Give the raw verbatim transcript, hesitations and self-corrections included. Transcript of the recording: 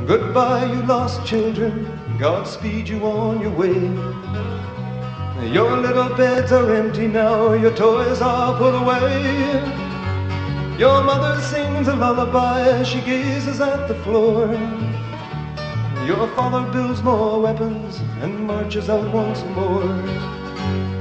Goodbye, you lost children, Godspeed you on your way. Your little beds are empty now, your toys are put away. Your mother sings a lullaby as she gazes at the floor. Your father builds more weapons and marches out once more.